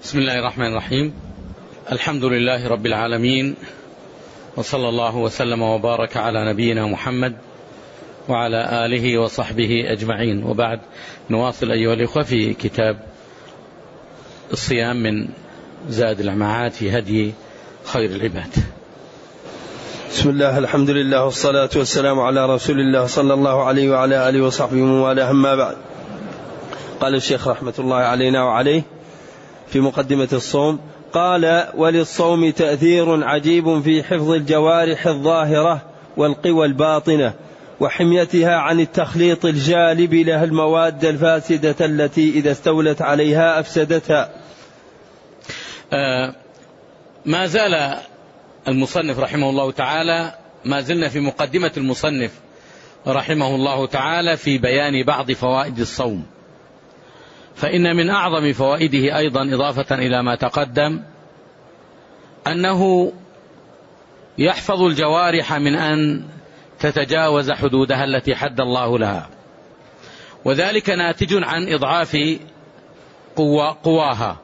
بسم الله الرحمن الرحيم. الحمد لله رب العالمين، وصلى الله وسلم وبارك على نبينا محمد وعلى آله وصحبه أجمعين، وبعد. نواصل أيها الإخوة في كتاب الصيام من زاد المعاد في هدي خير العباد. بسم الله، الحمد لله، والصلاة والسلام على رسول الله صلى الله عليه وعلى آله وصحبه وموالاه، أما بعد. قال الشيخ رحمة الله علينا وعليه في مقدمة الصوم، قال: وللصوم تأثير عجيب في حفظ الجوارح الظاهرة والقوى الباطنة وحميتها عن التخليط الجالب لها المواد الفاسدة التي إذا استولت عليها أفسدتها. ما زال المصنف رحمه الله تعالى، ما زلنا في مقدمة المصنف رحمه الله تعالى في بيان بعض فوائد الصوم. فإن من أعظم فوائده أيضا إضافة إلى ما تقدم أنه يحفظ الجوارح من أن تتجاوز حدودها التي حد الله لها، وذلك ناتج عن إضعاف قواها.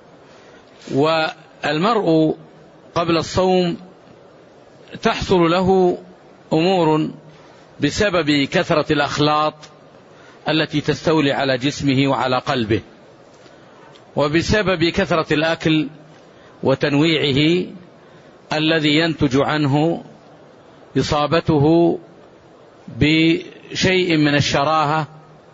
والمرء قبل الصوم تحصل له أمور بسبب كثرة الأخلاط التي تستولي على جسمه وعلى قلبه، وبسبب كثرة الأكل وتنويعه الذي ينتج عنه إصابته بشيء من الشراهة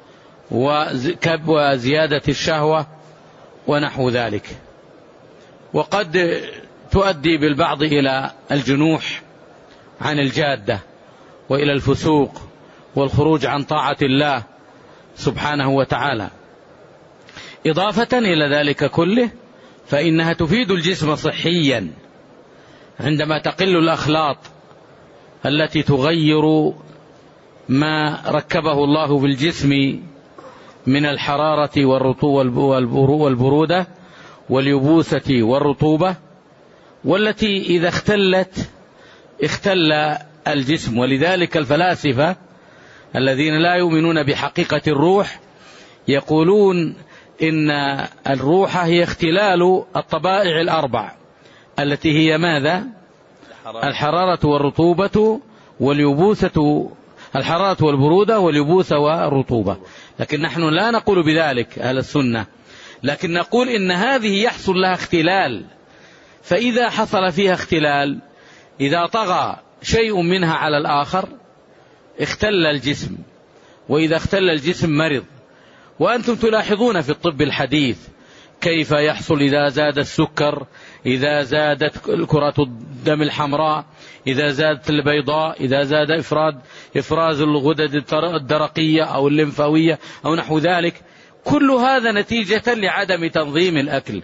وزيادة الشهوة ونحو ذلك، وقد تؤدي بالبعض إلى الجنوح عن الجادة وإلى الفسوق والخروج عن طاعة الله سبحانه وتعالى. إضافة إلى ذلك كله، فإنها تفيد الجسم صحيا عندما تقل الأخلاط التي تغير ما ركبه الله في الجسم من الحرارة والبرودة واليبوسة والرطوبة، والتي إذا اختلت اختل الجسم. ولذلك الفلاسفة الذين لا يؤمنون بحقيقة الروح يقولون إن الروح هي اختلال الطبائع الأربع التي هي ماذا؟ الحرارة والرطوبة واليبوسة، الحرارة والبرودة واليبوسة والرطوبة. لكن نحن لا نقول بذلك أهل السنة، لكن نقول إن هذه يحصل لها اختلال، فإذا حصل فيها اختلال، إذا طغى شيء منها على الآخر اختل الجسم، وإذا اختل الجسم مرض. وأنتم تلاحظون في الطب الحديث كيف يحصل إذا زاد السكر، إذا زادت كرة الدم الحمراء، إذا زادت البيضاء، إذا زاد إفراز الغدد الدرقية أو الليمفاوية أو نحو ذلك. كل هذا نتيجة لعدم تنظيم الأكل.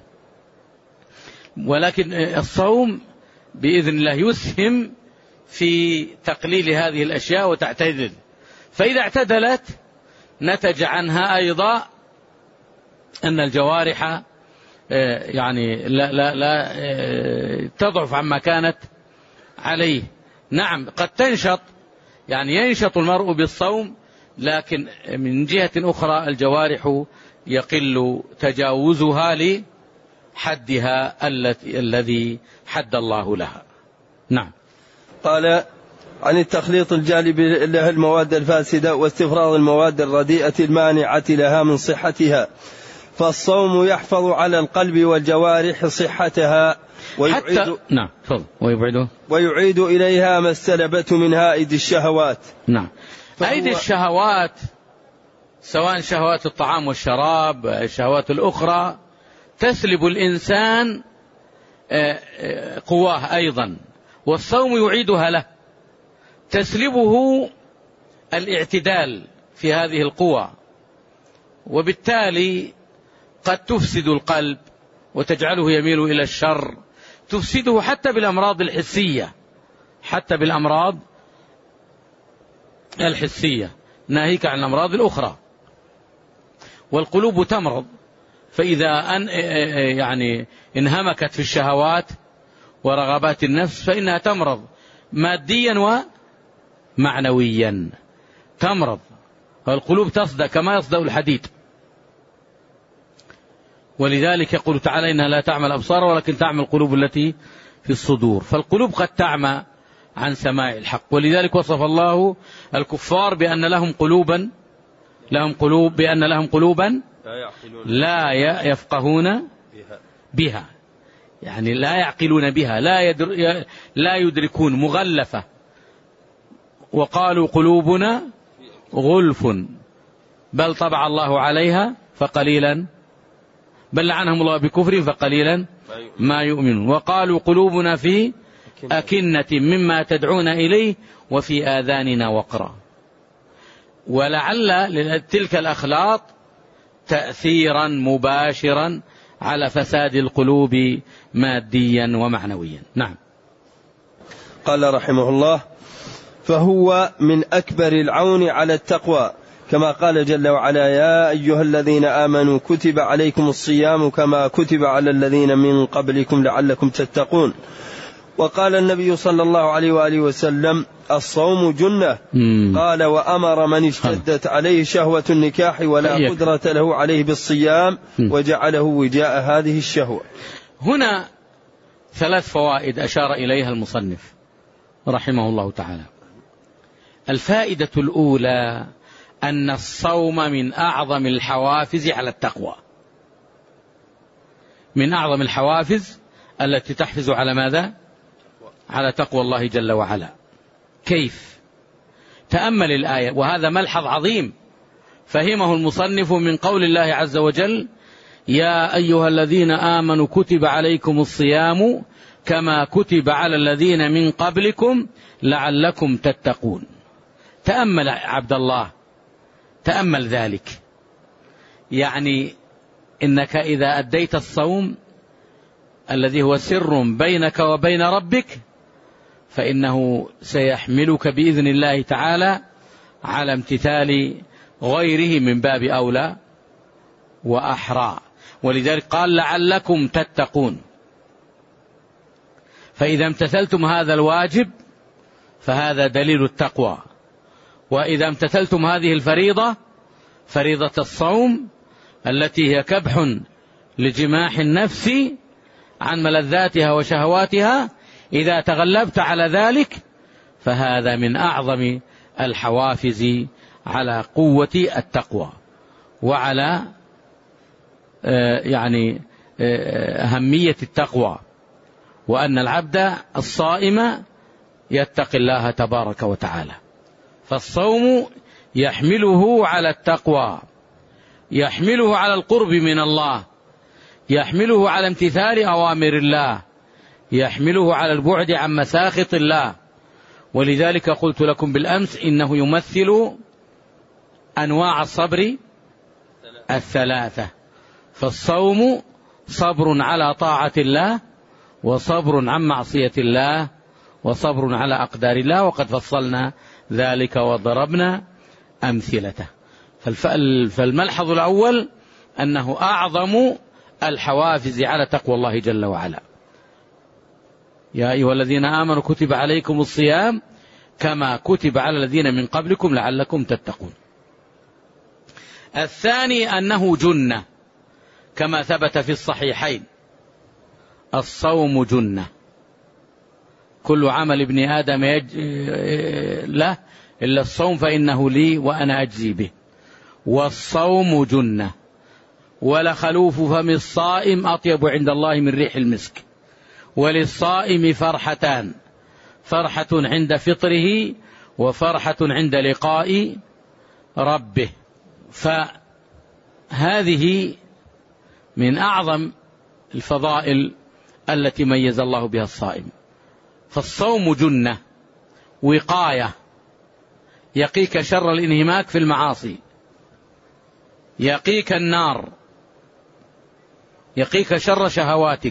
ولكن الصوم بإذن الله يسهم في تقليل هذه الأشياء وتعتدل، فإذا اعتدلت نتج عنها أيضا أن الجوارح يعني لا تضعف عما كانت عليه. نعم قد تنشط، يعني ينشط المرء بالصوم، لكن من جهة أخرى الجوارح يقل تجاوزها لحدها الذي حد الله لها. نعم. قال: عن التخليط الجالب لها المواد الفاسدة واستفراغ المواد الرديئة المانعة لها من صحتها، فالصوم يحفظ على القلب والجوارح صحتها ويعيد إليها ما استلبته منها أيدي الشهوات. نعم. أيدي الشهوات سواء شهوات الطعام والشراب، الشهوات الأخرى، تسلب الإنسان قواه أيضا، والصوم يعيدها له، تسلبه الاعتدال في هذه القوى، وبالتالي قد تفسد القلب وتجعله يميل إلى الشر، تفسده حتى بالأمراض الحسية، حتى بالأمراض الحسية، ناهيك عن الأمراض الأخرى. والقلوب تمرض، فإذا يعني انهمكت في الشهوات ورغبات النفس فإنها تمرض ماديا ومعنويا، تمرض، والقلوب تصدأ كما يصدأ الحديد. ولذلك يقول تعالى إنها لا تعمى الأبصار ولكن تعمى القلوب التي في الصدور. فالقلوب قد تعمى عن سماع الحق، ولذلك وصف الله الكفار بأن لهم قلوبا لا يفقهون بها، يعني لا يعقلون بها، لا يدركون، مغلفة. وقالوا قلوبنا غلف بل طبع الله عليها فقليلا، بل لعنهم الله بكفر فقليلا ما يؤمنون. وقالوا قلوبنا في أكنة مما تدعون إليه وفي آذاننا وقرا. ولعل تلك الأخلاط تأثيرا مباشرا على فساد القلوب ماديا ومعنويا. نعم. قال رحمه الله: فهو من أكبر العون على التقوى، كما قال جل وعلا: يا أيها الذين آمنوا كتب عليكم الصيام كما كتب على الذين من قبلكم لعلكم تتقون. وقال النبي صلى الله عليه وآله وسلم: الصوم جنة. قال: وأمر من اشتدت عليه شهوة النكاح ولا قدرة له عليه بالصيام وجعله وجاء هذه الشهوة. هنا 3 فوائد أشار إليها المصنف رحمه الله تعالى. الفائدة الأولى أن الصوم من أعظم الحوافز على التقوى، من أعظم الحوافز التي تحفز على ماذا؟ على تقوى الله جل وعلا. كيف؟ تأمل الآية، وهذا ملحظ عظيم فهمه المصنف من قول الله عز وجل: يا أيها الذين آمنوا كتب عليكم الصيام كما كتب على الذين من قبلكم لعلكم تتقون. تأمل عبد الله، تأمل ذلك، يعني إنك إذا أديت الصوم الذي هو سر بينك وبين ربك فإنه سيحملك بإذن الله تعالى على امتثال غيره من باب أولى وأحرى. ولذلك قال: لعلكم تتقون. فإذا امتثلتم هذا الواجب فهذا دليل التقوى، وإذا امتثلتم هذه الفريضة، فريضة الصوم التي هي كبح لجماح النفس عن ملذاتها وشهواتها، إذا تغلبت على ذلك فهذا من أعظم الحوافز على قوة التقوى وعلى أهمية التقوى، وأن العبد الصائم يتقي الله تبارك وتعالى. فالصوم يحمله على التقوى، يحمله على القرب من الله، يحمله على امتثال أوامر الله، يحمله على البعد عن مساخط الله. ولذلك قلت لكم بالأمس إنه يمثل أنواع الصبر 3. فالصوم صبر على طاعة الله، وصبر عن معصية الله، وصبر على أقدار الله، وقد فصلنا ذلك وضربنا أمثلته. فالملحظ الأول أنه أعظم الحوافز على تقوى الله جل وعلا. يا أيها الذين آمنوا كتب عليكم الصيام كما كتب على الذين من قبلكم لعلكم تتقون. الثاني أنه جنة، كما ثبت في الصحيحين: الصوم جنة، كل عمل ابن آدم له إلا الصوم فإنه لي وأنا أجزي به. والصوم جنة، ولخلوف فم الصائم أطيب عند الله من ريح المسك. وللصائم فرحتان: فرحة عند فطره وفرحة عند لقاء ربه. فهذه من أعظم الفضائل التي ميز الله بها الصائم. فالصوم جنة، وقاية، يقيك شر الانهماك في المعاصي، يقيك النار، يقيك شر شهواتك.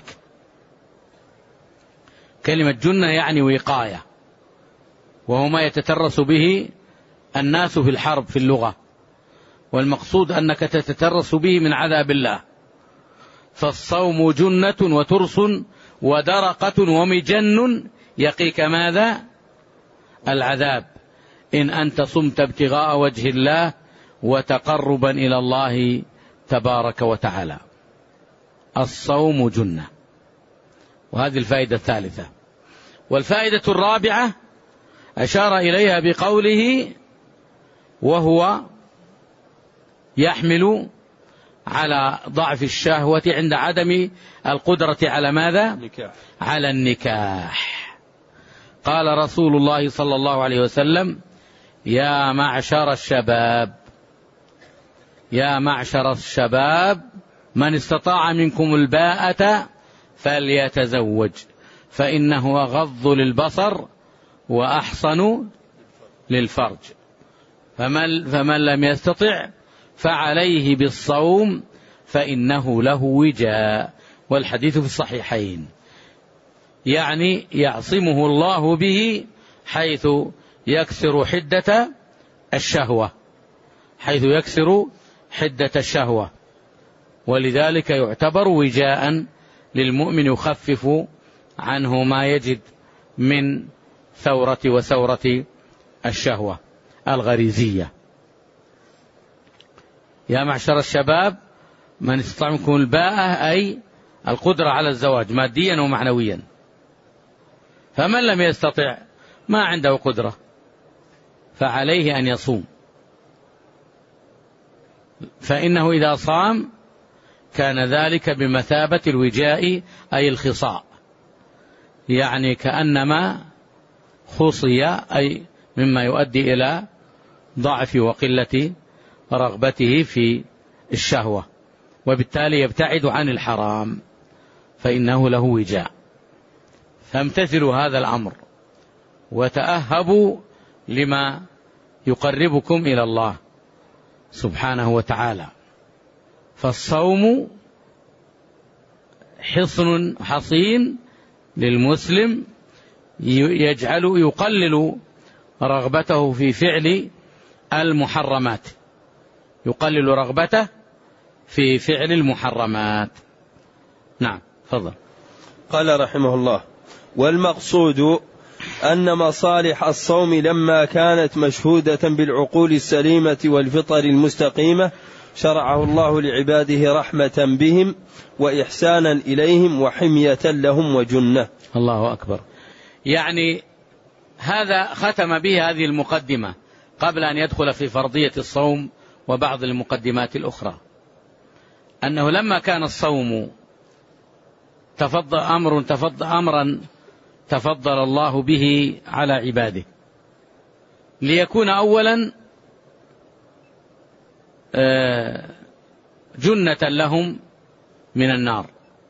كلمة جنة يعني وقاية، وهو ما يتترس به الناس في الحرب في اللغة، والمقصود أنك تتترس به من عذاب الله. فالصوم جنة وترس ودرقة ومجن يقيك ماذا؟ العذاب، إن أنت صمت ابتغاء وجه الله وتقربا إلى الله تبارك وتعالى. الصوم جنة. وهذه الفائدة الثالثة. والفائدة الرابعة أشار إليها بقوله: وهو يحمل على ضعف الشهوة عند عدم القدرة على ماذا؟ على النكاح. قال رسول الله صلى الله عليه وسلم: يا معشر الشباب من استطاع منكم الباءة فليتزوج فإنه أغض للبصر وأحصن للفرج، فمن لم يستطع فعليه بالصوم فإنه له وجاء. والحديث في الصحيحين. يعني يعصمه الله به حيث يكسر حدة الشهوة، ولذلك يعتبر وجاء للمؤمن، يخفف عنه ما يجد من ثورة وثورة الشهوة الغريزية. يا معشر الشباب من استطاع منكم الباءة، أي القدرة على الزواج ماديا ومعنويا. فمن لم يستطع، ما عنده قدرة، فعليه أن يصوم، فإنه إذا صام كان ذلك بمثابة الوجاء أي الخصاء، يعني كأنما خصي، أي مما يؤدي إلى ضعف وقلة رغبته في الشهوة، وبالتالي يبتعد عن الحرام فإنه له وجاء. فامتثلوا هذا الأمر وتأهبوا لما يقربكم إلى الله سبحانه وتعالى. فالصوم حصن حصين للمسلم يقلل رغبته في فعل المحرمات، يقلل رغبته في فعل المحرمات. نعم، تفضل. قال رحمه الله: والمقصود أن مصالح الصوم لما كانت مشهودة بالعقول السليمة والفطر المستقيمة شرعه الله لعباده رحمة بهم وإحسانا إليهم وحمية لهم وجنة. الله أكبر. يعني هذا ختم به هذه المقدمة قبل أن يدخل في فرضية الصوم وبعض المقدمات الأخرى، أنه لما كان الصوم أمرا تفضل الله به على عباده ليكون أولا جنة لهم من النار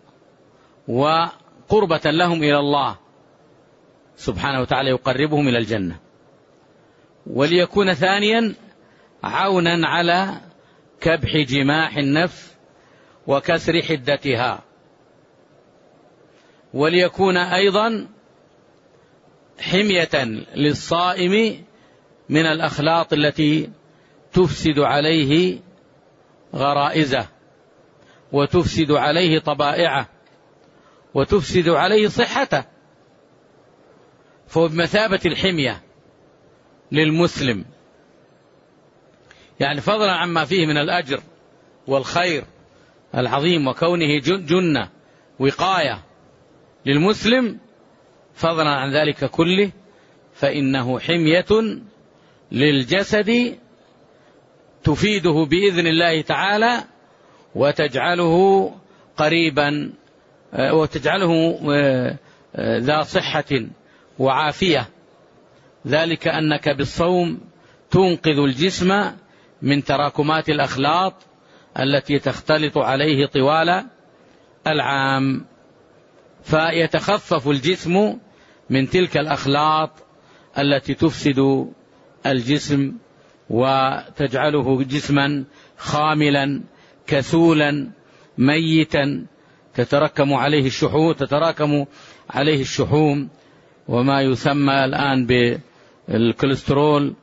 وقربة لهم إلى الله سبحانه وتعالى، يقربهم إلى الجنة، وليكون ثانيا عونا على كبح جماح النفس وكسر حدتها، وليكون أيضا حمية للصائم من الأخلاط التي تفسد عليه غرائزه وتفسد عليه طبائعه وتفسد عليه صحته، فهو بمثابة الحمية للمسلم، يعني فضلا عما فيه من الأجر والخير العظيم وكونه جنة وقاية للمسلم، فضلا عن ذلك كله فإنه حمية للجسد تفيده بإذن الله تعالى وتجعله قريبا وتجعله ذا صحة وعافية، ذلك أنك بالصوم تنقذ الجسم من تراكمات الأخلاط التي تختلط عليه طوال العام، فيتخفف الجسم من تلك الأخلاط التي تفسد الجسم وتجعله جسما خاملا كسولا ميتا تتراكم عليه الشحوم وما يسمى الآن بالكوليسترول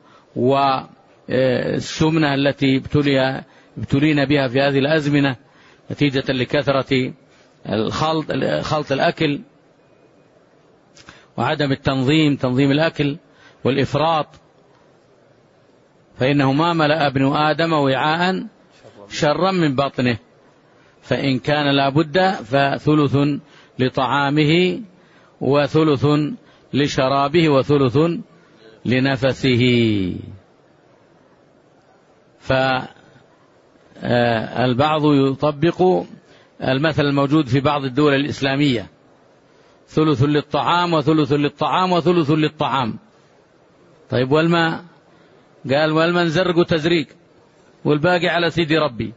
والسمنة التي ابتلينا بها في هذه الأزمنة نتيجة لكثرة خلط الأكل وعدم تنظيم الأكل والإفراط، فإنه ما ملأ ابن آدم وعاء شرا من بطنه، فإن كان لا بد فثلث لطعامه وثلث لشرابه وثلث لنفسه. فالبعض يطبق المثل الموجود في بعض الدول الإسلامية: ثلث للطعام وثلث للطعام وثلث للطعام. طيب والماء؟ قال والماء نزرق تزريق والباقي على سيدي ربي.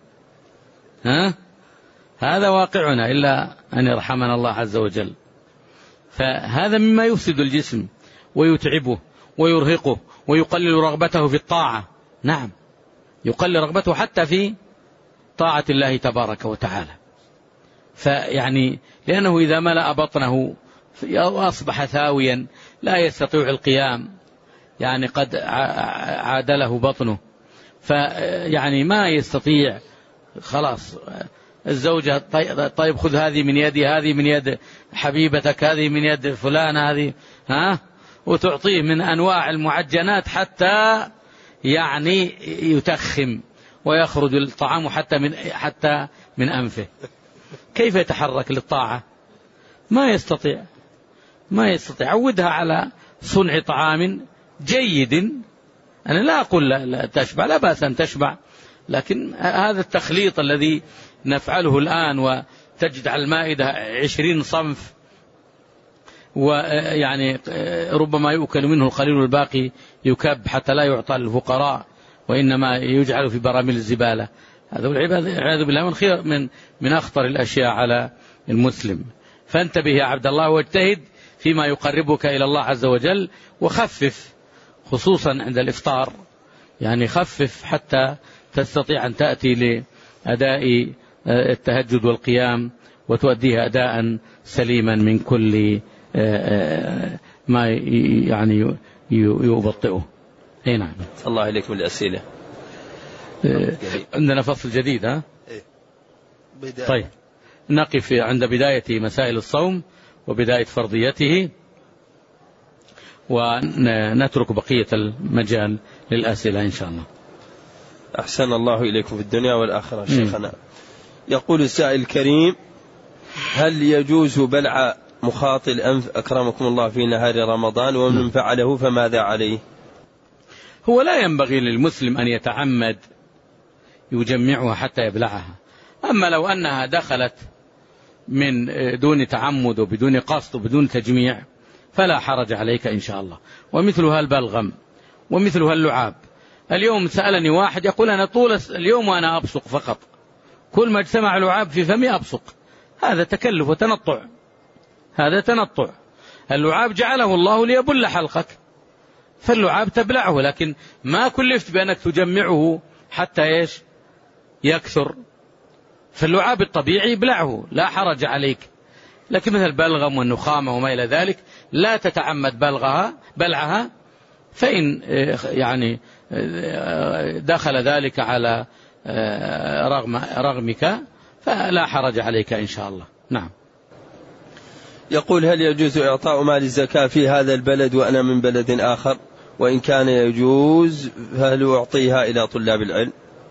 هذا واقعنا إلا أن يرحمنا الله عز وجل. فهذا مما يفسد الجسم ويتعبه ويرهقه ويقلل رغبته في الطاعة. نعم، يقلل رغبته حتى في طاعة الله تبارك وتعالى. فيعني لأنه إذا ملأ بطنه أصبح ثاويا لا يستطيع القيام، يعني قد عادله بطنه، فيعني ما يستطيع. خلاص الزوجة: طيب خذ هذه من يدي، هذه من يد حبيبتك، هذه من يد فلان، هذه وتعطيه من أنواع المعجنات حتى يعني يتخم ويخرج الطعام حتى من أنفه. كيف يتحرك للطاعة؟ ما يستطيع. عودها على صنع طعام جيد. أنا لا أقول لا تشبع، لا بأس أن تشبع، لكن هذا التخليط الذي نفعله الآن وتجد على المائدة 20 صنف، ويعني ربما يؤكل منه القليل والباقي يكب حتى لا يعطى للفقراء وإنما يجعل في براميل الزبالة، هذا والعياذ بالله من أخطر الأشياء على المسلم. فانتبه يا عبد الله واجتهد فيما يقربك إلى الله عز وجل، وخفف خصوصا عند الإفطار، يعني خفف حتى تستطيع أن تأتي لأداء التهجد والقيام وتؤديها أداء سليما من كل ما يعني يبطئه. نعم. الله إليكم الأسئلة. عندنا فصل جديد. طيب نقف عند بداية مسائل الصوم وبداية فرضيته، ونترك بقية المجال للأسئلة إن شاء الله. أحسن الله إليكم في الدنيا والآخرة. شيخنا يقول السائل الكريم: هل يجوز بلع مخاط الأنف أكرمكم الله في نهار رمضان، ومن فعله فماذا عليه؟ هو لا ينبغي للمسلم أن يتعمد يجمعها حتى يبلعها، أما لو أنها دخلت من دون تعمد وبدون قصد وبدون تجميع فلا حرج عليك إن شاء الله. ومثلها البلغم ومثلها اللعاب. اليوم سألني واحد يقول: أنا طول اليوم وأنا أبصق فقط، كل ما اجتمع لعاب في فمي أبصق. هذا تكلف وتنطع، هذا تنطع. اللعاب جعله الله ليبل حلقك، فاللعاب تبلعه، لكن ما كلفت بأنك تجمعه حتى يكثر. فاللعاب الطبيعي ابلعه لا حرج عليك، لكن مثل البلغم والنخامة وما إلى ذلك لا تتعمد بلعها، فإن يعني دخل ذلك على رغمك فلا حرج عليك إن شاء الله. نعم. يقول: هل يجوز إعطاء مال الزكاة في هذا البلد وأنا من بلد آخر؟ وإن كان يجوز فهل أعطيها إلى طلاب العلم؟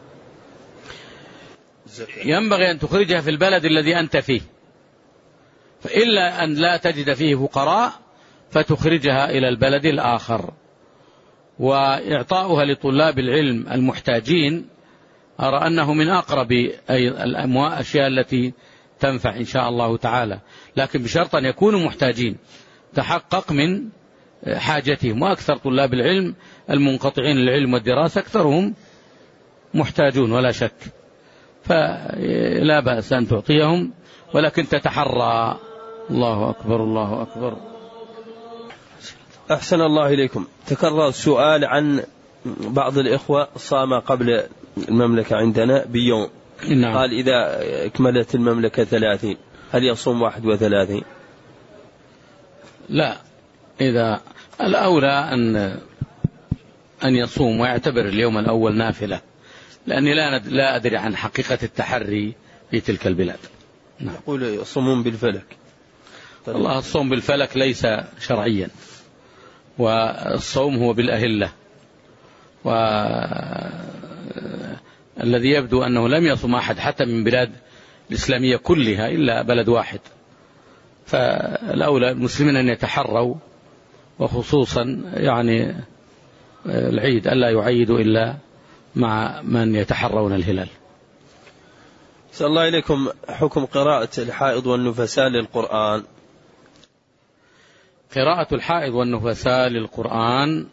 ينبغي أن تخرجها في البلد الذي أنت فيه، فإلا أن لا تجد فيه فقراء فتخرجها إلى البلد الآخر. وإعطاؤها لطلاب العلم المحتاجين أرى أنه من أقرب الأشياء التي تنفع إن شاء الله تعالى، لكن بشرط أن يكونوا محتاجين، تحقق من حاجتهم. وأكثر طلاب العلم المنقطعين للعلم والدراسة أكثرهم محتاجون ولا شك، فلا بأس أن تعطيهم، ولكن تتحرى. الله أكبر الله أكبر. أحسن الله إليكم. تكرر السؤال عن بعض الإخوة صام قبل المملكة عندنا بيوم. نعم. قال: إذا اكملت المملكة 30 هل يصوم 31؟ لا، إذا الأولى أن يصوم ويعتبر اليوم الأول نافلة، لأني لا أدري عن حقيقة التحري في تلك البلاد. نعم. يقول يصومون بالفلك. الله الصوم بالفلك ليس شرعيا، والصوم هو بالأهلة، والذي يبدو أنه لم يصوم أحد حتى من بلاد الإسلامية كلها إلا بلد واحد. فالأولى المسلمين أن يتحروا، وخصوصا يعني العيد ألا يعيدوا إلا مع من يتحرون الهلال. صلى الله إليكم، حكم قراءة الحائض والنفساء للقرآن. قراءة الحائض والنفساء للقرآن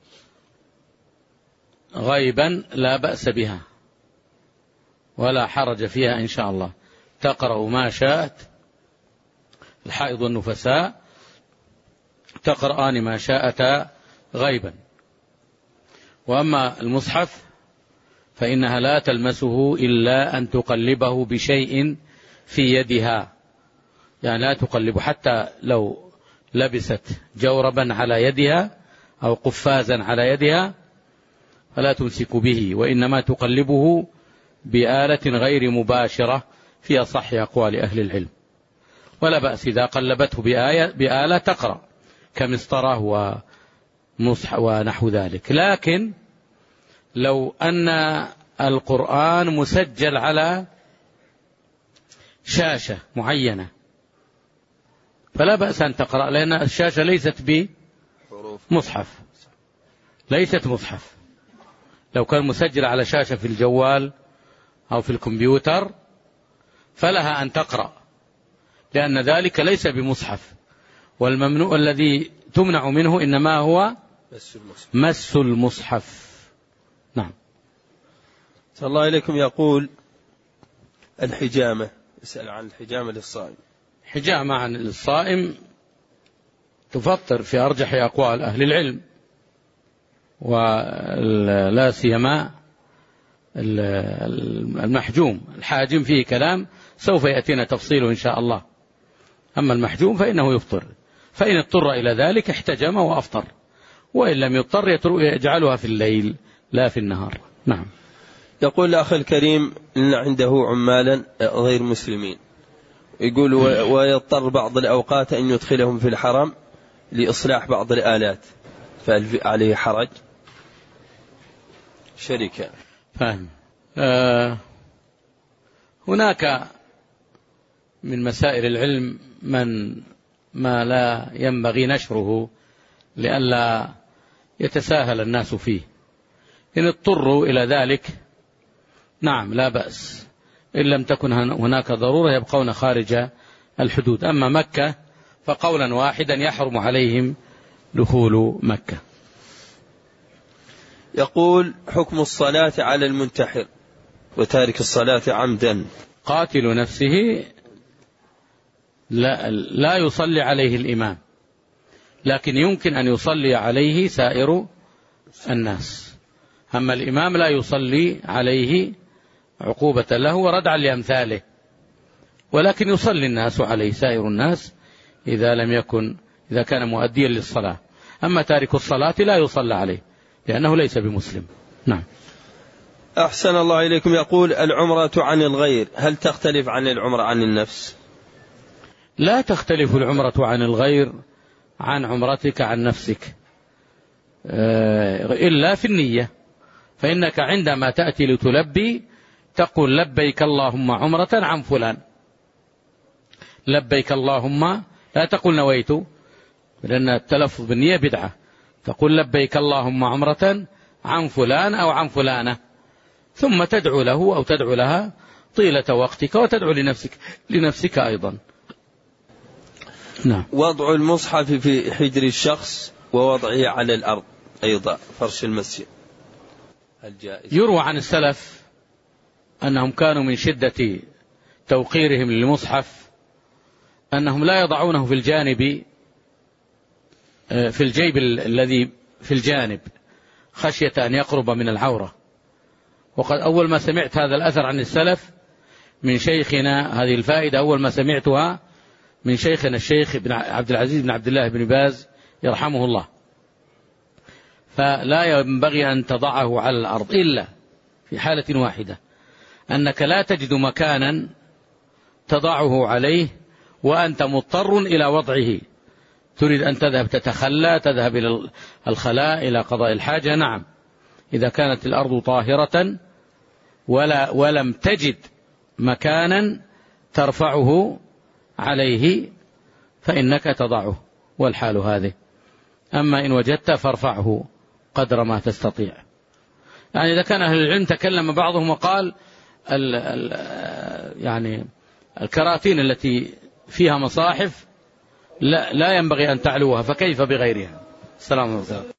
غيبا لا بأس بها ولا حرج فيها إن شاء الله، تقرأ ما شاءت. الحائض والنفساء تقرآن ما شاءتا غيبا. وأما المصحف فإنها لا تلمسه إلا أن تقلبه بشيء في يدها، يعني لا تقلبه حتى لو لبست جوربا على يدها أو قفازا على يدها فلا تمسك به، وإنما تقلبه بآلة غير مباشرة في أصح أقوال أهل العلم. ولا بأس إذا قلبته بآلة تقرأ كمسطرة ونحو ذلك. لكن لو أن القرآن مسجل على شاشة معينة فلا بأس أن تقرأ، لأن الشاشة ليست بمصحف، ليست مصحف. لو كان مسجل على شاشة في الجوال أو في الكمبيوتر فلها أن تقرأ، لأن ذلك ليس بمصحف. والممنوع الذي تمنع منه إنما هو مس المصحف. نعم. صلى الله إليكم، يقول الحجامة، يسأل عن الحجامة للصائم. حجامة عن الصائم تفطر في أرجح أقوال أهل العلم، ولا سيما المحجوم. الحاجم فيه كلام سوف يأتينا تفصيله إن شاء الله. أما المحجوم فإنه يفطر، فإن اضطر إلى ذلك احتجم وأفطر، وإن لم يضطر يجعلها في الليل لا في النهار. نعم. يقول الأخ الكريم إن عنده عمالا غير مسلمين، يقول ويضطر بعض الأوقات أن يدخلهم في الحرم لإصلاح بعض الآلات، فهل عليه حرج؟ شركة. فاهم. هناك من مسائل العلم ما لا ينبغي نشره لئلا يتساهل الناس فيه. إن اضطروا إلى ذلك نعم لا بأس، إن لم تكن هناك ضرورة يبقون خارج الحدود. أما مكة فقولا واحدا يحرم عليهم دخول مكة. يقول حكم الصلاة على المنتحر وتارك الصلاة عمدا. قاتل نفسه لا يصلي عليه الإمام، لكن يمكن أن يصلي عليه سائر الناس. أما الإمام لا يصلي عليه عقوبة له وردعا لأمثاله، ولكن يصلي الناس عليه سائر الناس إذا كان مؤديا للصلاة. أما تارك الصلاة لا يصلى عليه لأنه ليس بمسلم. نعم. أحسن الله إليكم. يقول العمرة عن الغير هل تختلف عن العمرة عن النفس؟ لا تختلف العمرة عن الغير عن عمرتك عن نفسك إلا في النية، فإنك عندما تأتي لتلبي تقول لبيك اللهم عمرة عن فلان، لبيك اللهم، لا تقول نويت، لأن التلفظ بالنية بدعة. تقول لبيك اللهم عمرة عن فلان أو عن فلانة، ثم تدعو له أو تدعو لها طيلة وقتك، وتدعو لنفسك أيضا. نعم. وضع المصحف في حجر الشخص ووضعه على الأرض أيضا فرش المسجد الجائز. يروى عن السلف أنهم كانوا من شدة توقيرهم للمصحف أنهم لا يضعونه في الجانب في الجيب الذي في الجانب خشية أن يقرب من العورة. وقد أول ما سمعت هذا الأثر عن السلف من شيخنا، هذه الفائدة أول ما سمعتها من شيخنا الشيخ عبد العزيز بن عبد الله بن باز يرحمه الله. فلا ينبغي أن تضعه على الأرض إلا في حالة واحدة، أنك لا تجد مكانا تضعه عليه وأنت مضطر إلى وضعه، تريد أن تذهب تتخلى، تذهب إلى الخلاء إلى قضاء الحاجة. نعم، إذا كانت الأرض طاهرة ولم تجد مكانا ترفعه عليه فإنك تضعه، والحال هذه. أما إن وجدت فارفعه قدر ما تستطيع. يعني إذا كان أهل العلم تكلم بعضهم وقال يعني الكراتين التي فيها مصاحف لا ينبغي أن تعلوها، فكيف بغيرها؟ السلام عليكم.